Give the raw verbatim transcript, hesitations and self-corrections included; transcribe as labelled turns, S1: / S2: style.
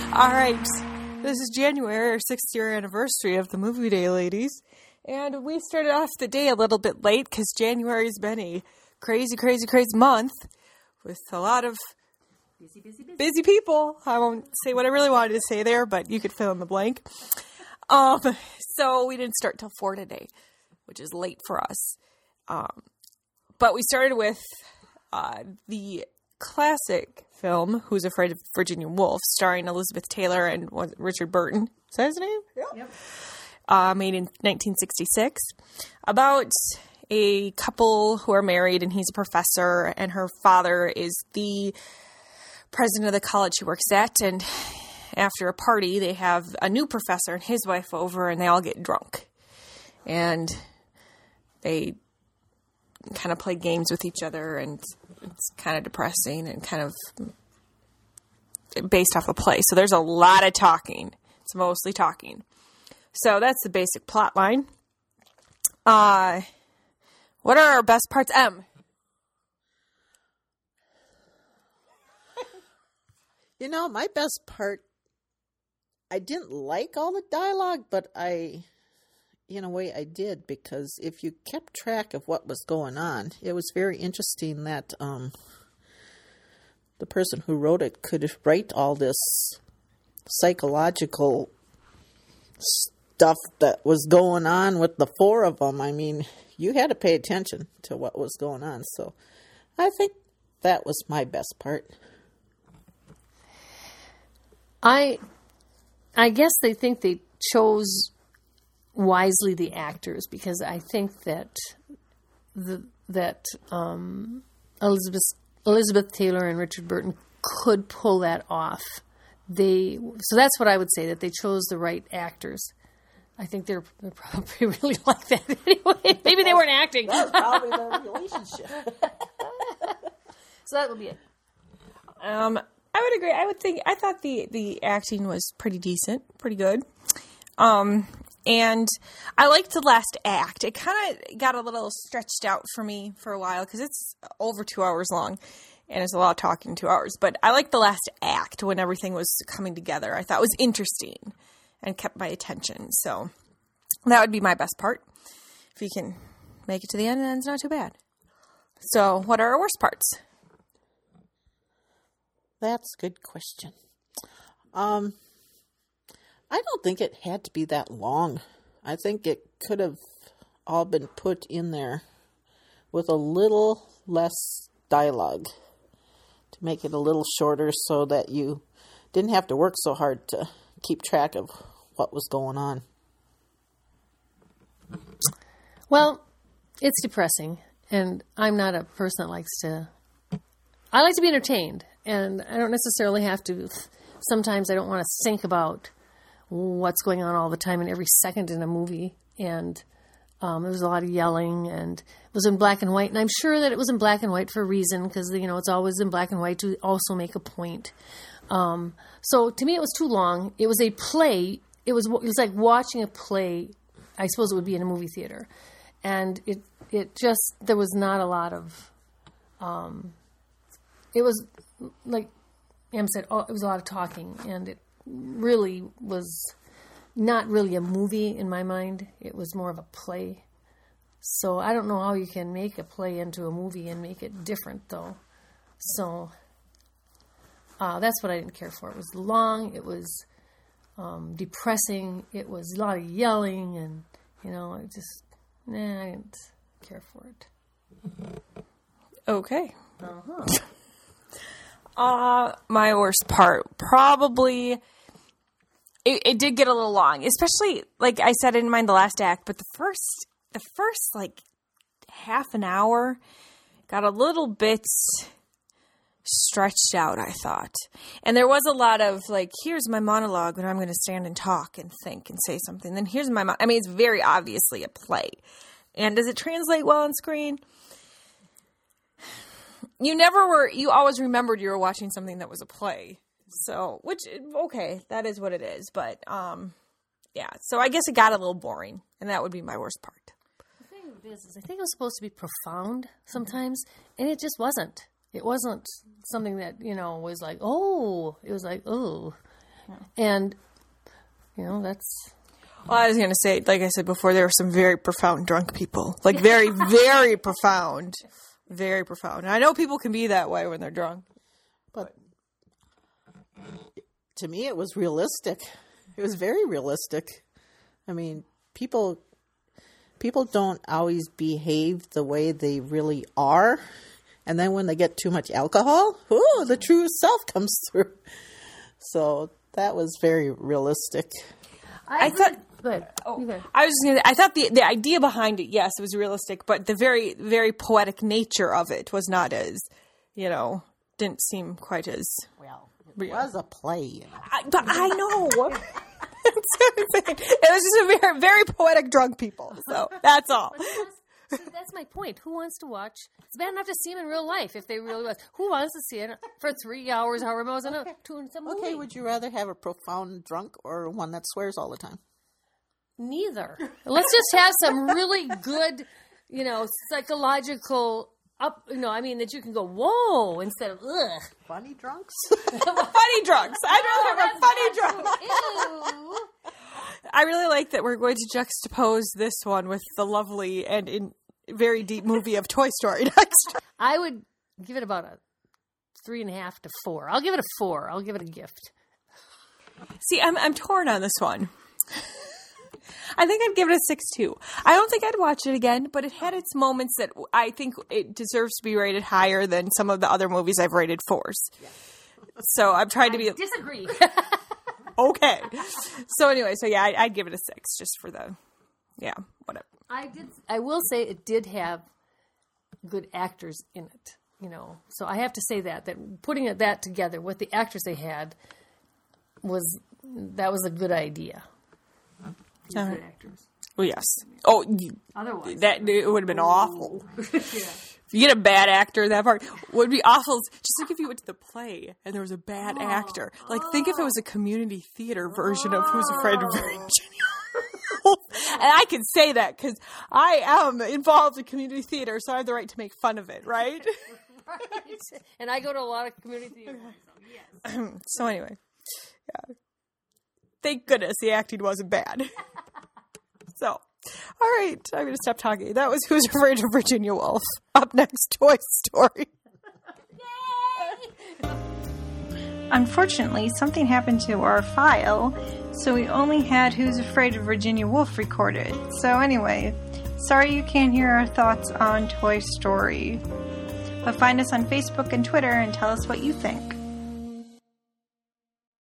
S1: All right, this is January, our sixth year anniversary of the Movie Day, ladies. And we started off the day a little bit late because January's been a crazy, crazy, crazy month with a lot of
S2: busy, busy, busy.
S1: busy people. I won't say what I really wanted to say there, but you could fill in the blank. Um, so we didn't start till four today, which is late for us. Um, but we started with uh, the classic film Who's Afraid of Virginia Woolf, starring Elizabeth Taylor and was it Richard Burton. Is that his name?
S2: Yep. yep.
S1: Uh, made in nineteen sixty-six, about a couple who are married, and he's a professor, and her father is the president of the college she works at, and after a party, they have a new professor and his wife over, and they all get drunk, and they kind of play games with each other, and it's kind of depressing and kind of based off a play. So there's a lot of talking. It's mostly talking. So that's the basic plot line. Uh, what are our best parts, Em?
S3: You know, my best part, I didn't like all the dialogue, but I, in a way, I did, because if you kept track of what was going on, it was very interesting that um, the person who wrote it could write all this psychological stuff that was going on with the four of them. I mean, you had to pay attention to what was going on, so I think that was my best part.
S2: I, I guess they think they chose wisely the actors, because I think that the that um, Elizabeth Elizabeth Taylor and Richard Burton could pull that off. They so that's what I would say, that they chose the right actors. I think they're, they're probably really like that anyway. Maybe they weren't acting.
S3: That was probably their relationship.
S2: So that would be it.
S1: Um, I would agree. I would think, I thought the, the acting was pretty decent, pretty good. Um, and I liked the last act. It kind of got a little stretched out for me for a while, because it's over two hours long, and it's a lot of talking in two hours. But I liked the last act when everything was coming together. I thought it was interesting and kept my attention. So that would be my best part. If you can make it to the end, then it's not too bad. So what are our worst parts?
S3: That's a good question. Um, I don't think it had to be that long. I think it could have all been put in there with a little less dialogue to make it a little shorter, so that you didn't have to work so hard to keep track of what was going on.
S2: Well, it's depressing, and I'm not a person that likes to... I like to be entertained, and I don't necessarily have to... Sometimes I don't want to think about what's going on all the time and every second in a movie, and um, there was a lot of yelling, and it was in black and white, and I'm sure that it was in black and white for a reason, because, you know, it's always in black and white to also make a point. Um, so to me, it was too long. It was a play. It was, it was like watching a play. I suppose it would be in a movie theater. And it, it just, there was not a lot of, um, it was like Em said, oh, it was a lot of talking, and it really was not really a movie in my mind. It was more of a play. So I don't know how you can make a play into a movie and make it different, though. So Uh, that's what I didn't care for. It was long. It was um, depressing. It was a lot of yelling, and you know, I just nah, I didn't care for it.
S1: Okay.
S2: Uh-huh.
S1: Uh, my worst part, probably, it, it did get a little long, especially, like I said, I didn't mind the last act, but the first, the first, like, half an hour got a little bit stretched out, I thought. And there was a lot of, like, here's my monologue when I'm going to stand and talk and think and say something. Then here's my, mo- I mean, it's very obviously a play. And does it translate well on screen? You never were, you always remembered you were watching something that was a play. So, which, okay, that is what it is. But, um, yeah. So I guess it got a little boring. And that would be my worst part.
S2: The thing of it is, is I think it was supposed to be profound sometimes. And it just wasn't. It wasn't something that, you know, was like, oh. It was like, oh. And, you know, that's...
S1: Well, I was going to say, like I said before, there were some very profound drunk people. Like, very, very profound. Very profound. And I know people can be that way when they're drunk.
S3: But to me, it was realistic. It was very realistic. I mean, people people don't always behave the way they really are. And then when they get too much alcohol, ooh, the true self comes through. So that was very realistic.
S2: I,
S1: I thought...
S2: Good.
S1: Oh,
S2: Okay.
S1: I was just gonna, I thought the the idea behind it, yes, it was realistic, but the very, very poetic nature of it was not as, you know, didn't seem quite as...
S3: Well, it
S1: real.
S3: was a play. You know.
S1: I, but I know. It was just a very, very poetic drunk people. So that's all.
S2: See, that's my point. Who wants to watch? It's bad enough to see him in real life if they really was. Who wants to see it for three hours, however much, in a to some movie?
S3: Okay, would you rather have a profound drunk or one that swears all the time?
S2: Neither. Let's just have some really good, you know, psychological up. You know, I mean that you can go whoa instead of ugh.
S3: Funny drunks?
S1: Funny drunks. I'd rather have a funny drunk.
S2: Ew.
S1: I really like that we're going to juxtapose this one with the lovely and in very deep movie of Toy Story next.
S2: I would give it about a three and a half to four. I'll give it a four. I'll give it a gift.
S1: See, I'm I'm torn on this one. I think I'd give it a six too. I don't think I'd watch it again, but it had its moments that I think it deserves to be rated higher than some of the other movies I've rated fours. Yeah. So I'm trying to be...
S2: Disagree.
S1: Okay. So anyway, so yeah, I, I'd give it a six just for the... Yeah, whatever.
S2: I did. I will say it did have good actors in it, you know. So I have to say that, that putting it, that together with the actors they had was... That was a good idea.
S1: Uh,
S2: Good actors.
S1: well, yes. Oh, you,
S2: Otherwise,
S1: that it would have been awful. Yeah. If you get a bad actor in that part, it would be awful. Just like if you went to the play and there was a bad oh. actor. Like, oh. think if it was a community theater version oh. of Who's Afraid of Virginia Woolf. And I can say that because I am involved in community theater, so I have the right to make fun of it, right?
S2: Right. And I go to a lot of community theater. So, yes.
S1: So anyway, yeah. Thank goodness the acting wasn't bad. So, all right, I'm going to stop talking. That was Who's Afraid of Virginia Woolf. Up next, Toy Story. Yay! Unfortunately, something happened to our file, so we only had Who's Afraid of Virginia Woolf recorded. So anyway, sorry you can't hear our thoughts on Toy Story. But find us on Facebook and Twitter and tell us what you think.